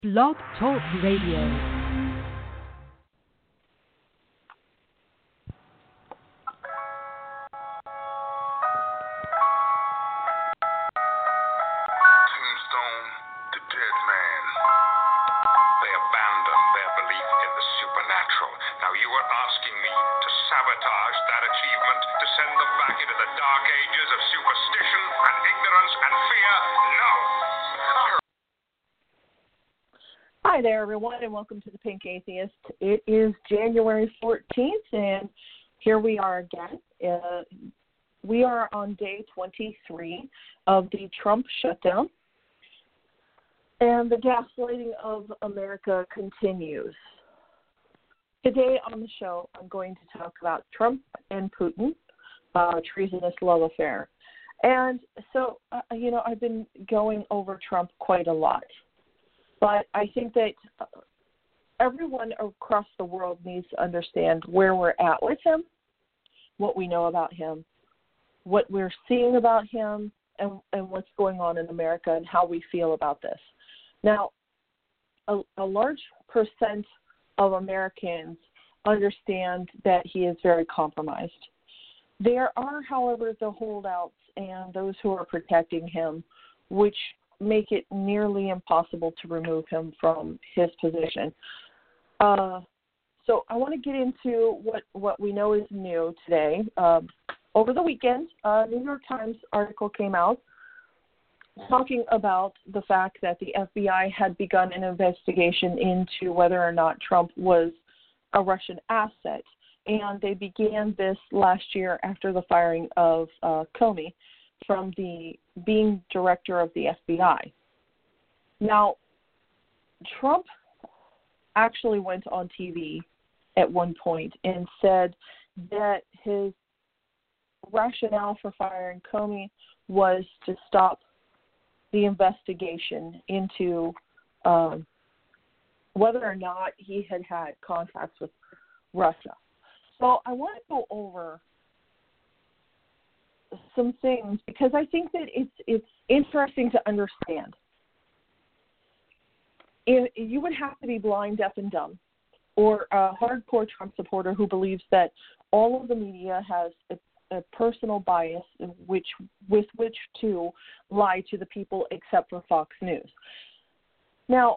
Blog Talk Radio. Hi there, everyone, and welcome to the Pink Atheist. It is January 14th, and here we are again. We are on day 23 of the Trump shutdown, and the gaslighting of America continues. Today on the show, I'm going to talk about Trump and Putin, treasonous love affair. And so, I've been going over Trump quite a lot. But I think that everyone across the world needs to understand where we're at with him, what we know about him, what we're seeing about him, and what's going on in America and how we feel about this. Now, a large percent of Americans understand that he is very compromised. There are, however, the holdouts and those who are protecting him, which make it nearly impossible to remove him from his position. So I want to get into what we know is new today. Over the weekend, a New York Times article came out talking about the fact that the FBI had begun an investigation into whether or not Trump was a Russian asset. And they began this last year after the firing of Comey from being director of the FBI. Now, Trump actually went on TV at one point and said that his rationale for firing Comey was to stop the investigation into whether or not he had had contacts with Russia. So I want to go over some things because I think that it's interesting to understand. You would have to be blind, deaf, and dumb, or a hardcore Trump supporter who believes that all of the media has a personal bias with which to lie to the people except for Fox News. Now,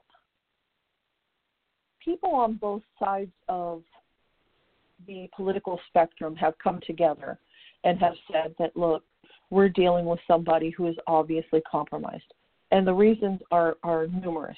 people on both sides of the political spectrum have come together and have said that, look, we're dealing with somebody who is obviously compromised. And the reasons are numerous,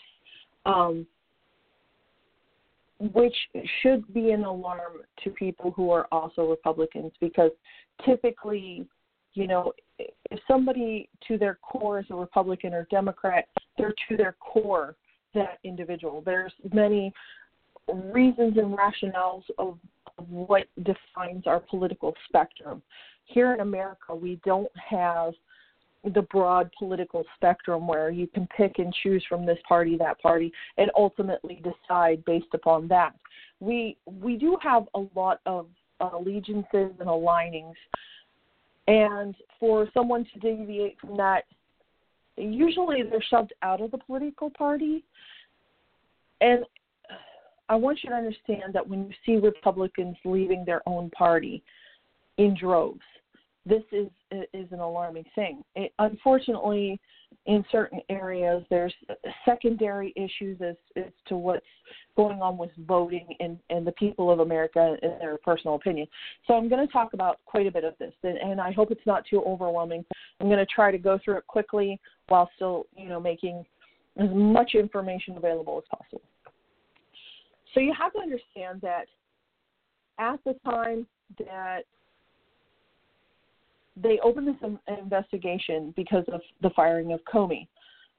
which should be an alarm to people who are also Republicans, because typically, if somebody to their core is a Republican or Democrat, they're to their core that individual. There's many reasons and rationales of what defines our political spectrum. Here in America, we don't have the broad political spectrum where you can pick and choose from this party, that party, and ultimately decide based upon that. We do have a lot of allegiances and alignings, and for someone to deviate from that, usually they're shoved out of the political party. And I want you to understand that when you see Republicans leaving their own party in droves, this is an alarming thing. Unfortunately, in certain areas, there's secondary issues as to what's going on with voting and the people of America and their personal opinion. So I'm going to talk about quite a bit of this, and I hope it's not too overwhelming. I'm going to try to go through it quickly while still, making as much information available as possible. So you have to understand that at the time that they opened this investigation because of the firing of Comey,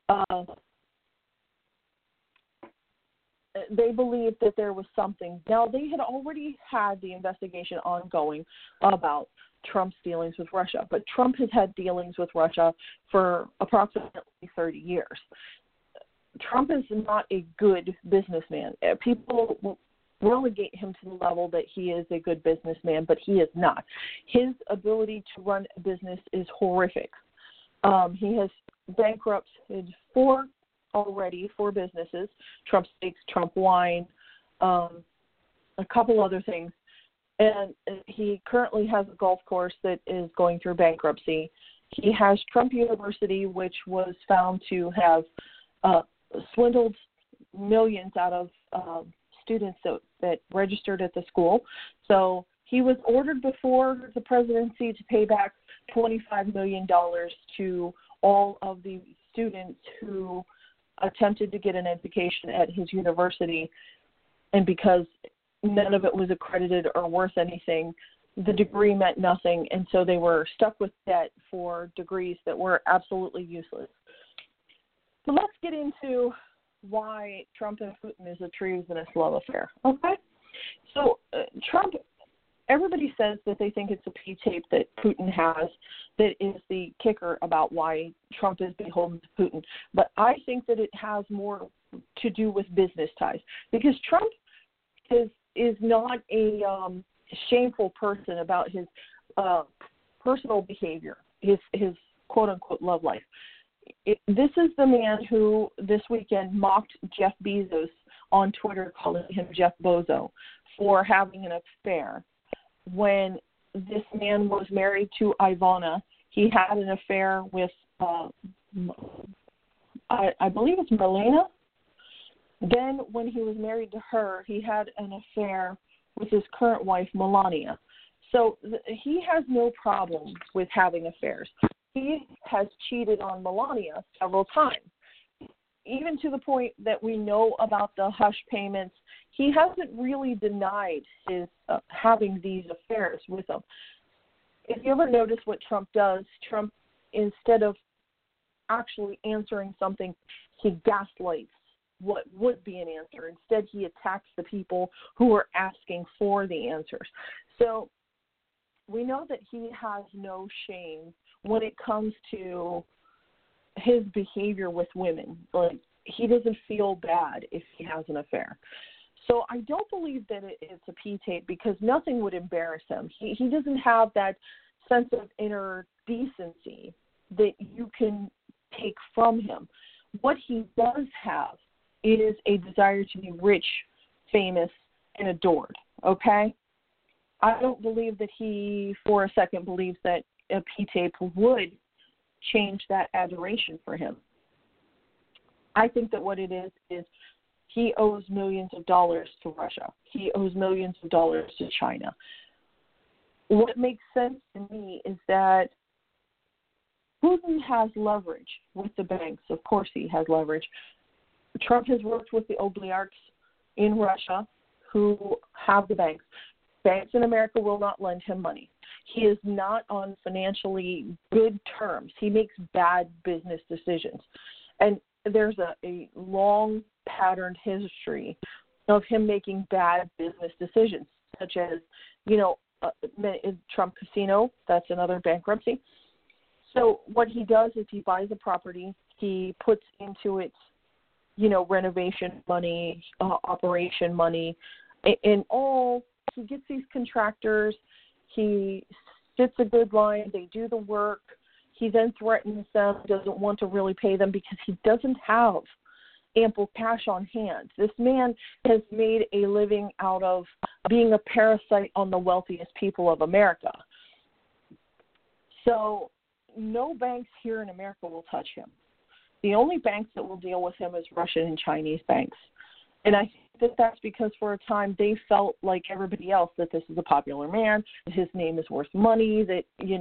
they believed that there was something. Now, they had already had the investigation ongoing about Trump's dealings with Russia, but Trump has had dealings with Russia for approximately 30 years. Trump is not a good businessman. People relegate him to the level that he is a good businessman, but he is not. His ability to run a business is horrific. He has bankrupted 4 already for businesses, Trump Steaks, Trump Wine, a couple other things. And he currently has a golf course that is going through bankruptcy. He has Trump University, which was found to have swindled millions out of students that registered at the school. So he was ordered before the presidency to pay back $25 million to all of the students who attempted to get an education at his university. And because none of it was accredited or worth anything, the degree meant nothing. And so they were stuck with debt for degrees that were absolutely useless. So let's get into why Trump and Putin is a treasonous love affair. Okay? So Trump, everybody says that they think it's a P-tape that Putin has that is the kicker about why Trump is beholden to Putin. But I think that it has more to do with business ties, because Trump is not a shameful person about his personal behavior, his quote-unquote love life. This is the man who this weekend mocked Jeff Bezos on Twitter, calling him Jeff Bozo for having an affair. When this man was married to Ivana, he had an affair with, I believe it's Melania. Then when he was married to her, he had an affair with his current wife, Melania. So he has no problem with having affairs. He has cheated on Melania several times, even to the point that we know about the hush payments. He hasn't really denied his having these affairs with them. If you ever notice what Trump does, Trump, instead of actually answering something, he gaslights what would be an answer. Instead, he attacks the people who are asking for the answers. So we know that he has no shame when it comes to his behavior with women. Like, he doesn't feel bad if he has an affair. So I don't believe that it's a P-tape, because nothing would embarrass him. He doesn't have that sense of inner decency that you can take from him. What he does have is a desire to be rich, famous, and adored, okay? I don't believe that he, for a second, believes that a P-tape would change that adoration for him. I think that what it is he owes millions of dollars to Russia. He owes millions of dollars to China. What makes sense to me is that Putin has leverage with the banks. Of course he has leverage. Trump has worked with the oligarchs in Russia who have the banks. Banks in America will not lend him money. He is not on financially good terms. He makes bad business decisions. And there's a long patterned history of him making bad business decisions, such as, Trump Casino, that's another bankruptcy. So what he does is he buys a property, he puts into it, renovation money, operation money, and all. He gets these contractors, he sits a good line, they do the work, he then threatens them, doesn't want to really pay them because he doesn't have ample cash on hand. This man has made a living out of being a parasite on the wealthiest people of America. So no banks here in America will touch him. The only banks that will deal with him is Russian and Chinese banks. And I think that that's because for a time they felt like everybody else that this is a popular man, that his name is worth money, that,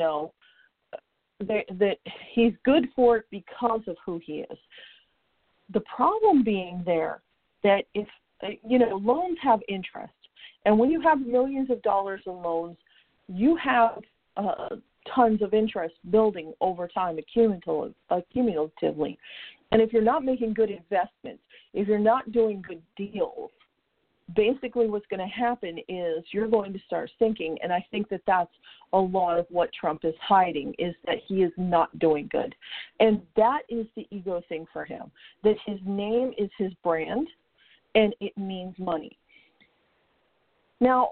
that he's good for it because of who he is. The problem being there that if, loans have interest. And when you have millions of dollars in loans, you have tons of interest building over time, accumulatively. And if you're not making good investments, if you're not doing good deals, basically what's going to happen is you're going to start sinking. And I think that that's a lot of what Trump is hiding, is that he is not doing good. And that is the ego thing for him, that his name is his brand and it means money. Now,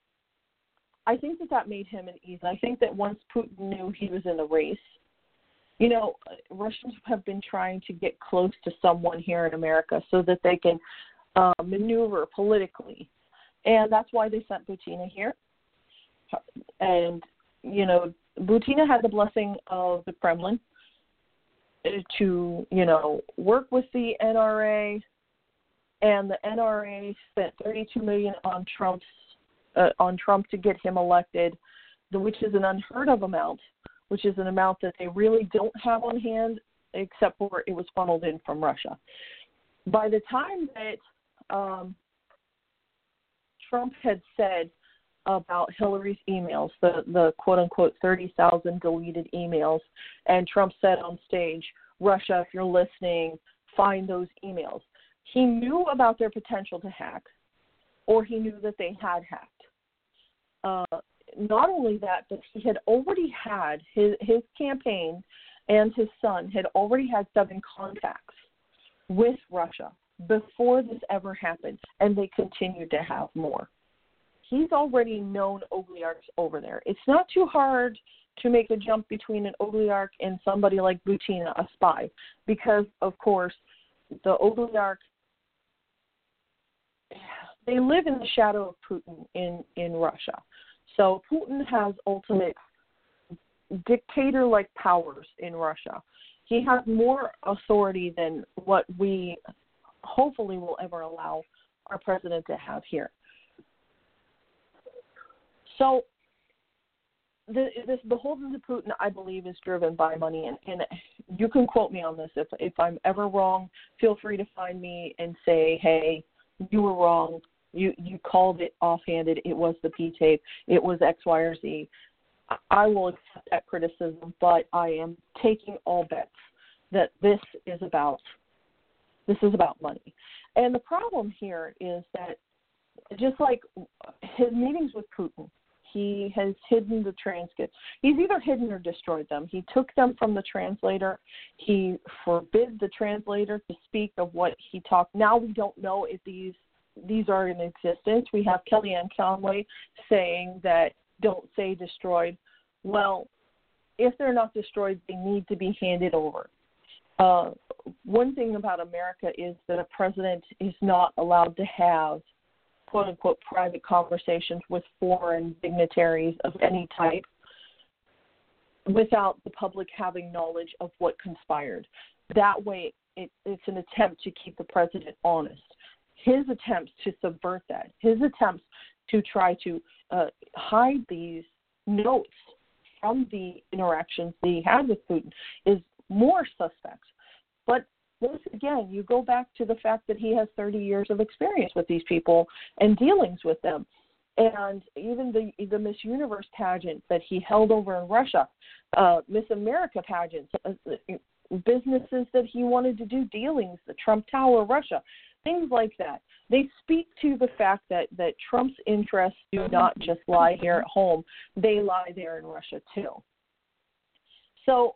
I think that made him an easy. I think that once Putin knew he was in the race, You know, Russians have been trying to get close to someone here in America so that they can maneuver politically. And that's why they sent Butina here. And, you know, Butina had the blessing of the Kremlin to, you know, work with the NRA, and the NRA spent $32 million on Trump to get him elected, which is an unheard of amount, which is an amount that they really don't have on hand, except for it was funneled in from Russia. By the time that Trump had said about Hillary's emails, the quote-unquote 30,000 deleted emails, and Trump said on stage, Russia, if you're listening, find those emails. He knew about their potential to hack, or he knew that they had hacked. Not only that, but he had already had, his campaign and his son had already had 7 contacts with Russia before this ever happened, and they continued to have more. He's already known oligarchs over there. It's not too hard to make a jump between an oligarch and somebody like Butina, a spy, because, of course, the oligarch, they live in the shadow of Putin in Russia. So Putin has ultimate dictator-like powers in Russia. He has more authority than what we hopefully will ever allow our president to have here. So this beholden to Putin, I believe, is driven by money. And you can quote me on this. If I'm ever wrong, feel free to find me and say, hey, you were wrong. You called it offhanded. It was the P-tape. It was X, Y, or Z. I will accept that criticism, but I am taking all bets that this is about money. And the problem here is that just like his meetings with Putin, he has hidden the transcripts. He's either hidden or destroyed them. He took them from the translator. He forbid the translator to speak of what he talked. Now we don't know if these are in existence. We have Kellyanne Conway saying that don't say destroyed. Well, if they're not destroyed, they need to be handed over. One thing about America is that a president is not allowed to have quote-unquote private conversations with foreign dignitaries of any type without the public having knowledge of what conspired. That way, it's an attempt to keep the president honest. His attempts to subvert that, his attempts to try to hide these notes from the interactions that he had with Putin is more suspect. But once again, you go back to the fact that he has 30 years of experience with these people and dealings with them. And even the Miss Universe pageant that he held over in Russia, Miss America pageants, businesses that he wanted to do dealings, the Trump Tower, Russia, things like that. They speak to the fact that Trump's interests do not just lie here at home. They lie there in Russia too. So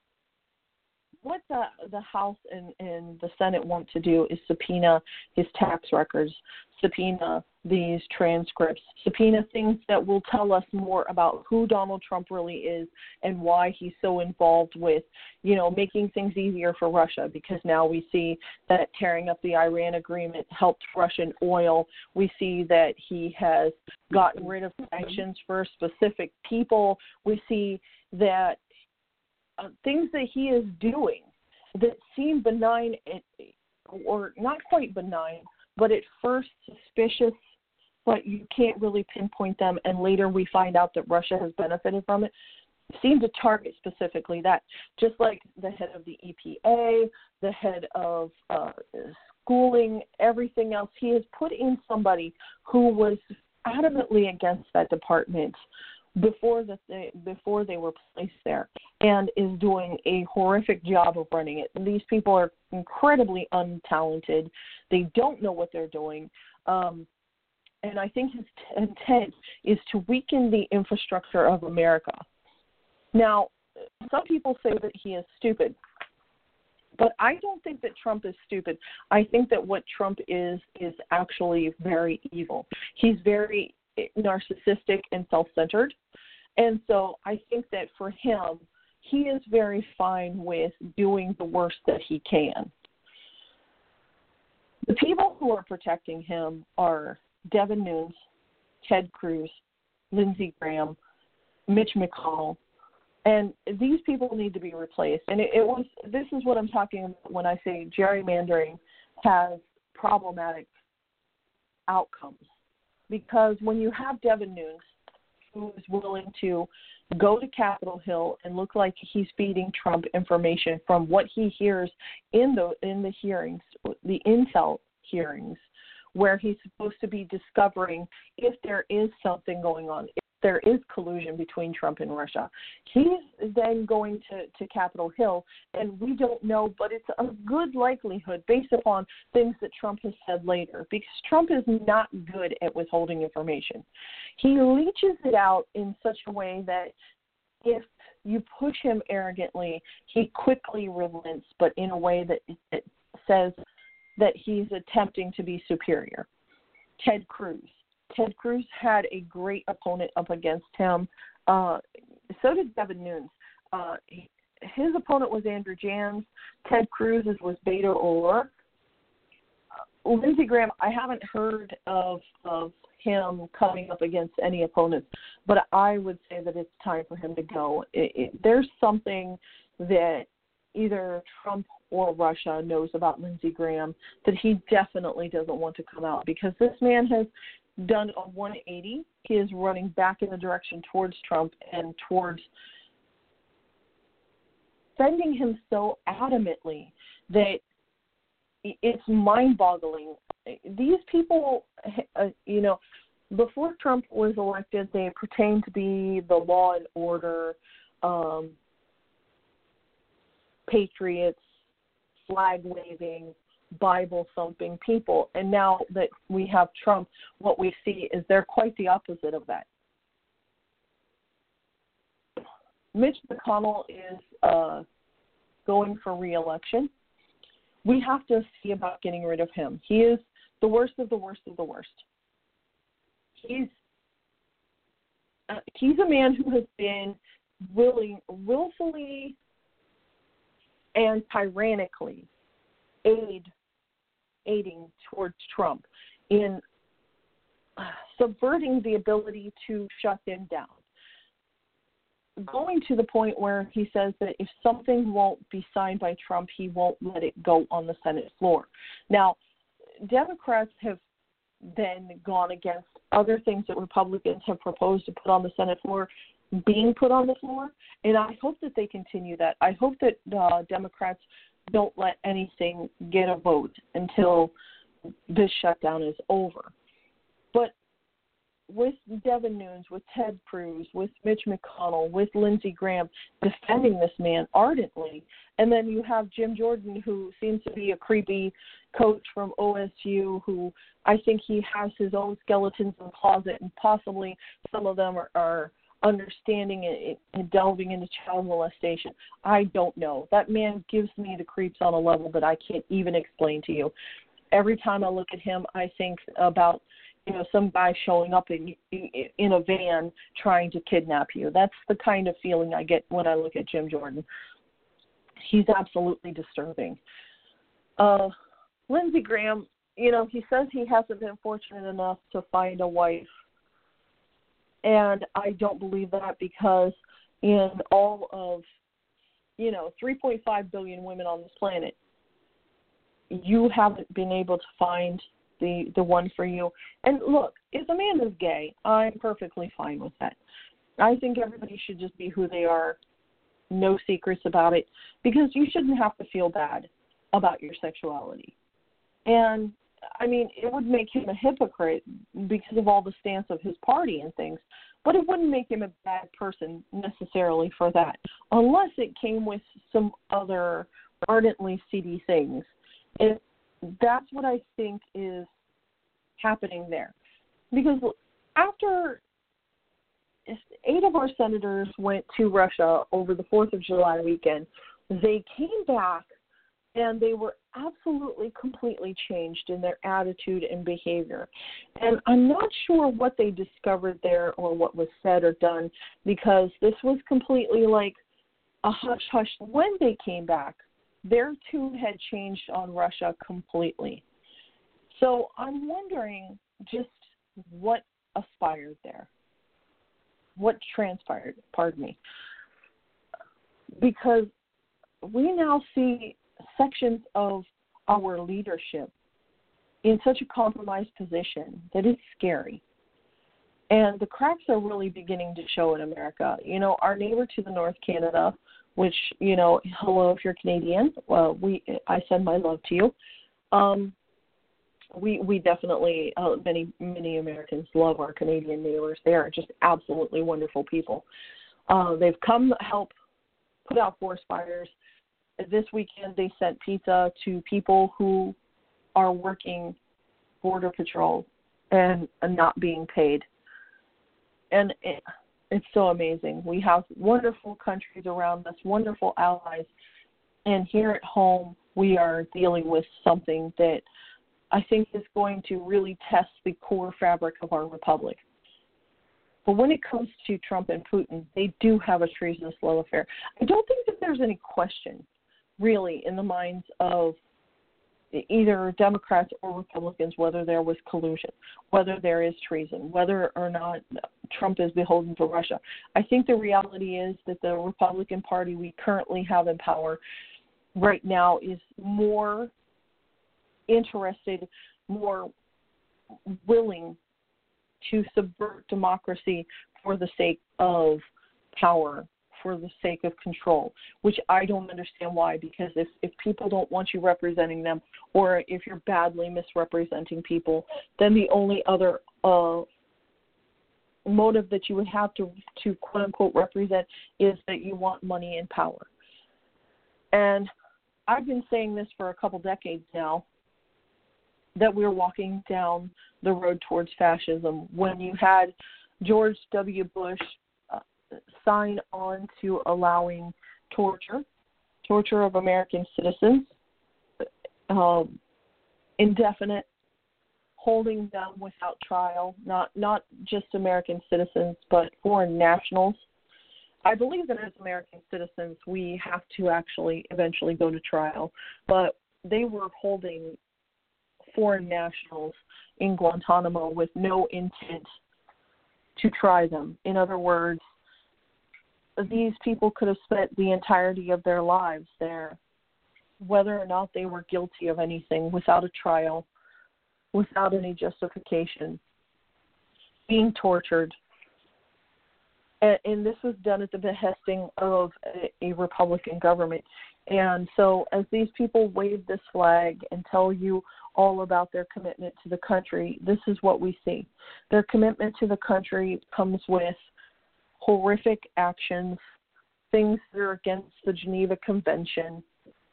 what the House and the Senate want to do is subpoena his tax records, subpoena these transcripts, subpoena things that will tell us more about who Donald Trump really is and why he's so involved with, making things easier for Russia, because now we see that tearing up the Iran agreement helped Russian oil. We see that he has gotten rid of sanctions for specific people. We see that things that he is doing that seem benign, or not quite benign, but at first suspicious, but you can't really pinpoint them, and later we find out that Russia has benefited from it, seem to target specifically that. Just like the head of the EPA, the head of schooling, everything else, he has put in somebody who was adamantly against that department before they were placed there, and is doing a horrific job of running it. And these people are incredibly untalented. They don't know what they're doing. And I think his intent is to weaken the infrastructure of America. Now, some people say that he is stupid, but I don't think that Trump is stupid. I think that what Trump is actually very evil. He's very narcissistic and self-centered. And so I think that for him, he is very fine with doing the worst that he can. The people who are protecting him are Devin Nunes, Ted Cruz, Lindsey Graham, Mitch McConnell, and these people need to be replaced. And this is what I'm talking about when I say gerrymandering has problematic outcomes. Because when you have Devin Nunes, who is willing to go to Capitol Hill and look like he's feeding Trump information from what he hears in the hearings, the intel hearings, where he's supposed to be discovering if there is something going on, if there is collusion between Trump and Russia. He's then going to Capitol Hill, and we don't know, but it's a good likelihood based upon things that Trump has said later, because Trump is not good at withholding information. He leaches it out in such a way that if you push him arrogantly, he quickly relents, but in a way that says that he's attempting to be superior. Ted Cruz had a great opponent up against him. So did Devin Nunes. His opponent was Andrew Jans. Ted Cruz's was Beto O'Rourke. Lindsey Graham, I haven't heard of him coming up against any opponents, but I would say that it's time for him to go. There's something that either Trump or Russia knows about Lindsey Graham that he definitely doesn't want to come out, because this man has done a 180. He is running back in the direction towards Trump and towards defending him so adamantly that it's mind-boggling. These people, before Trump was elected, they pertained to be the law and order, patriots, flag-waving, Bible-thumping people. And now that we have Trump, what we see is they're quite the opposite of that. Mitch McConnell is going for re-election. We have to see about getting rid of him. He is the worst of the worst of the worst. He's a man who has been willfully and tyrannically aiding towards Trump in subverting the ability to shut him down, going to the point where he says that if something won't be signed by Trump, he won't let it go on the Senate floor. Now, Democrats have then gone against other things that Republicans have proposed to put on the Senate floor being put on the floor, and I hope that they continue that. I hope that Democrats don't let anything get a vote until this shutdown is over. But with Devin Nunes, with Ted Cruz, with Mitch McConnell, with Lindsey Graham defending this man ardently, and then you have Jim Jordan, who seems to be a creepy coach from OSU, who I think he has his own skeletons in the closet, and possibly some of them are understanding and delving into child molestation. I don't know. That man gives me the creeps on a level that I can't even explain to you. Every time I look at him, I think about some guy showing up in a van trying to kidnap you. That's the kind of feeling I get when I look at Jim Jordan. He's absolutely disturbing. Lindsey Graham, he says he hasn't been fortunate enough to find a wife. And I don't believe that, because in all of, 3.5 billion women on this planet, you haven't been able to find the one for you. And look, if a man is gay, I'm perfectly fine with that. I think everybody should just be who they are, no secrets about it, because you shouldn't have to feel bad about your sexuality. And it would make him a hypocrite because of all the stance of his party and things, but it wouldn't make him a bad person necessarily for that, unless it came with some other ardently seedy things. And that's what I think is happening there. Because after 8 of our senators went to Russia over the 4th of July weekend, they came back and they were absolutely, completely changed in their attitude and behavior. And I'm not sure what they discovered there or what was said or done, because this was completely like a hush-hush when they came back. Their tune had changed on Russia completely. So I'm wondering just what aspired there, what transpired, pardon me. Because we now see sections of our leadership in such a compromised position that it's scary. And the cracks are really beginning to show in America. You know, our neighbor to the north, Canada, which, you know, hello if you're Canadian, well, I send my love to you. We definitely, many Americans love our Canadian neighbors. They are just absolutely wonderful people. They've come to help put out forest fires. This weekend they sent pizza to people who are working Border Patrol and not being paid. And it's so amazing. We have wonderful countries around us, wonderful allies, and here at home we are dealing with something that I think is going to really test the core fabric of our republic. But when it comes to Trump and Putin, they do have a treasonous love affair. I don't think that there's any question, really, in the minds of either Democrats or Republicans whether there was collusion, whether there is treason, whether or not Trump is beholden to Russia. I think the reality is that the Republican Party we currently have in power right now is more interested, more willing to subvert democracy for the sake of power, for the sake of control, which I don't understand why, because if people don't want you representing them, or if you're badly misrepresenting people, then the only other motive that you would have to quote-unquote represent is that you want money and power. And I've been saying this for a couple decades now, that we're walking down the road towards fascism. When you had George W. Bush sign on to allowing torture of American citizens, indefinite, holding them without trial, not just American citizens, but foreign nationals. I believe that as American citizens, we have to actually eventually go to trial, but they were holding foreign nationals in Guantanamo with no intent to try them. In other words, these people could have spent the entirety of their lives there, whether or not they were guilty of anything, without a trial, without any justification, being tortured. And this was done at the behesting of a Republican government. And so as these people wave this flag and tell you all about their commitment to the country, this is what we see. Their commitment to the country comes with horrific actions, things that are against the Geneva Convention.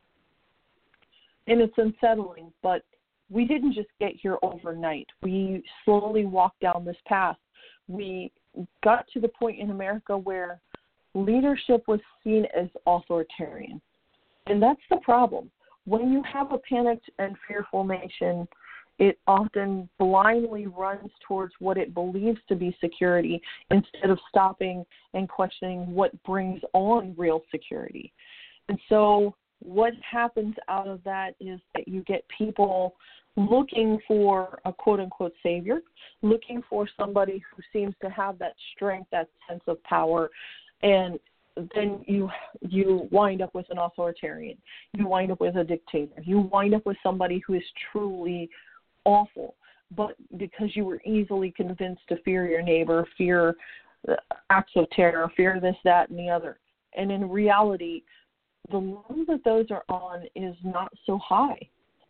And it's unsettling, but we didn't just get here overnight. We slowly walked down this path. We got to the point in America where leadership was seen as authoritarian. And that's the problem. When you have a panicked and fearful nation, it often blindly runs towards what it believes to be security instead of stopping and questioning what brings on real security. And so what happens out of that is that you get people looking for a quote-unquote savior, looking for somebody who seems to have that strength, that sense of power, and then you wind up with an authoritarian. You wind up with a dictator. You wind up with somebody who is truly awful, but because you were easily convinced to fear your neighbor, fear acts of terror, fear this, that, and the other. And in reality, the level that those are on is not so high.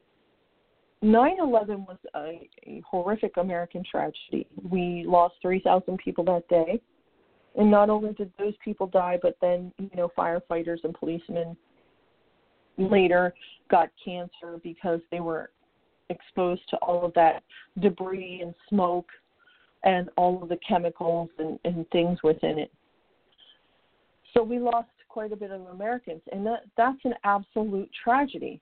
9/11 was a horrific American tragedy. We lost 3,000 people that day. And not only did those people die, but then, firefighters and policemen later got cancer because they were exposed to all of that debris and smoke and all of the chemicals and things within it. So we lost quite a bit of Americans, and that's an absolute tragedy.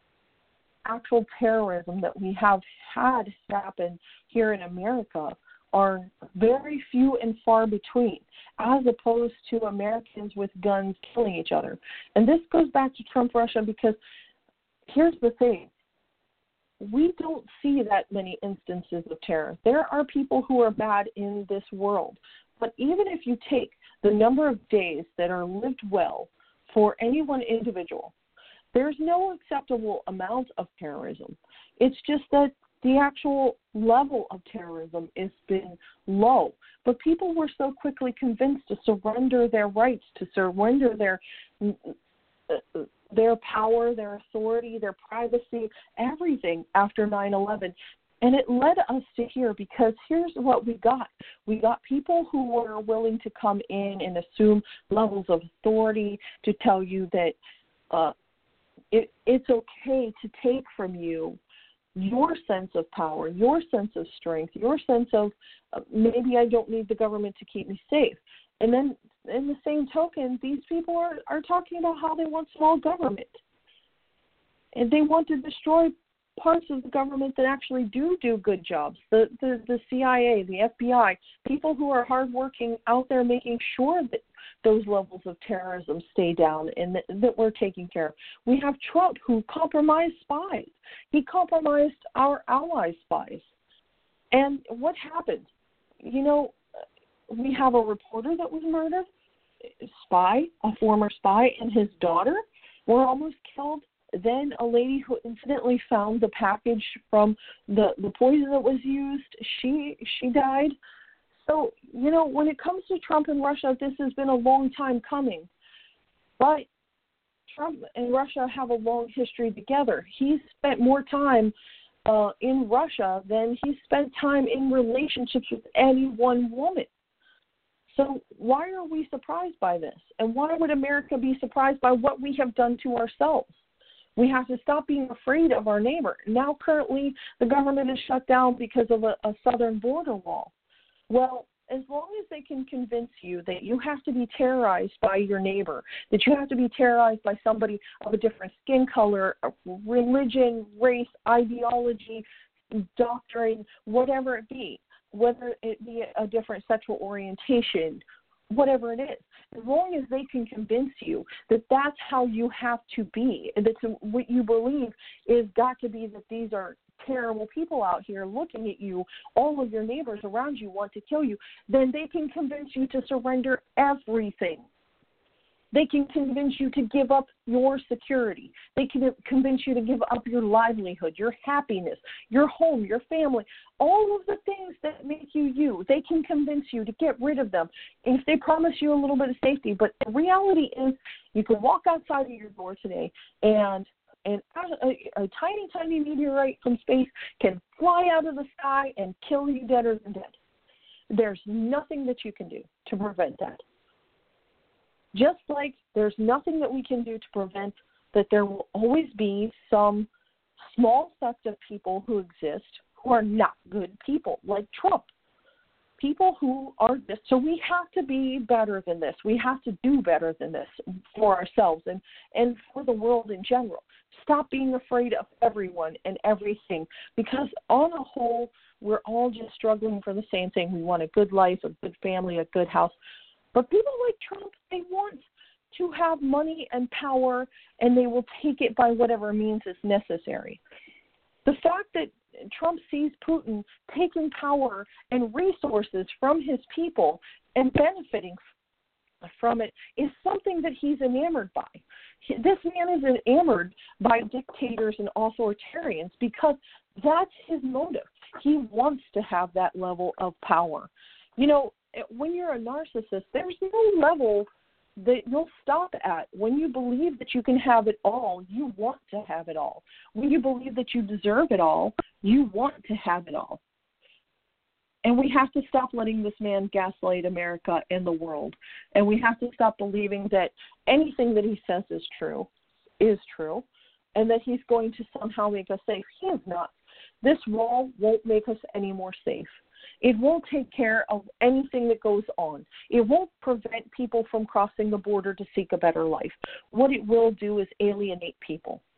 Actual terrorism that we have had happen here in America are very few and far between, as opposed to Americans with guns killing each other. And this goes back to Trump Russia, because here's the thing. We don't see that many instances of terror. There are people who are bad in this world. But even if you take the number of days that are lived well for any one individual, there's no acceptable amount of terrorism. It's just that the actual level of terrorism has been low. But people were so quickly convinced to surrender their rights, to surrender their power, their authority, their privacy, everything after 9/11. And it led us to here, because here's what we got. We got people who were willing to come in and assume levels of authority to tell you that it's okay to take from you your sense of power, your sense of strength, your sense of maybe I don't need the government to keep me safe. And then in the same token, these people are talking about how they want small government. And they want to destroy parts of the government that actually do good jobs. The CIA, the FBI, people who are hardworking out there making sure that those levels of terrorism stay down and that we're taking care of. We have Trump, who compromised spies. He compromised our allies' spies. And what happened? You know, we have a reporter that was murdered, a former spy, and his daughter were almost killed. Then a lady who incidentally found the package from the poison that was used, she died. So, you know, when it comes to Trump and Russia, this has been a long time coming. But Trump and Russia have a long history together. He's spent more time in Russia than he spent time in relationships with any one woman. So why are we surprised by this? And why would America be surprised by what we have done to ourselves? We have to stop being afraid of our neighbor. Now, currently, the government is shut down because of a southern border wall. Well, as long as they can convince you that you have to be terrorized by your neighbor, that you have to be terrorized by somebody of a different skin color, religion, race, ideology, doctrine, whatever it be, whether it be a different sexual orientation, whatever it is, as long as they can convince you that that's how you have to be, and that's what you believe is got to be, that these are terrible people out here looking at you, all of your neighbors around you want to kill you, then they can convince you to surrender everything. They can convince you to give up your security. They can convince you to give up your livelihood, your happiness, your home, your family, all of the things that make you you. They can convince you to get rid of them if they promise you a little bit of safety. But the reality is, you can walk outside of your door today and a tiny, tiny meteorite from space can fly out of the sky and kill you deader than dead. There's nothing that you can do to prevent that. Just like there's nothing that we can do to prevent that there will always be some small sect of people who exist who are not good people, like Trump. People who are this. So we have to be better than this. We have to do better than this for ourselves and for the world in general. Stop being afraid of everyone and everything, because on a whole, we're all just struggling for the same thing. We want a good life, a good family, a good house. But people like Trump, they want to have money and power, and they will take it by whatever means is necessary. The fact that Trump sees Putin taking power and resources from his people and benefiting from it is something that he's enamored by. This man is enamored by dictators and authoritarians because that's his motive. He wants to have that level of power. You know, when you're a narcissist, there's no level that you'll stop at. When you believe that you can have it all, you want to have it all. When you believe that you deserve it all, you want to have it all. And we have to stop letting this man gaslight America and the world. And we have to stop believing that anything that he says is true, and that he's going to somehow make us safe. He is not. This wall won't make us any more safe. It won't take care of anything that goes on. It won't prevent people from crossing the border to seek a better life. What it will do is alienate people.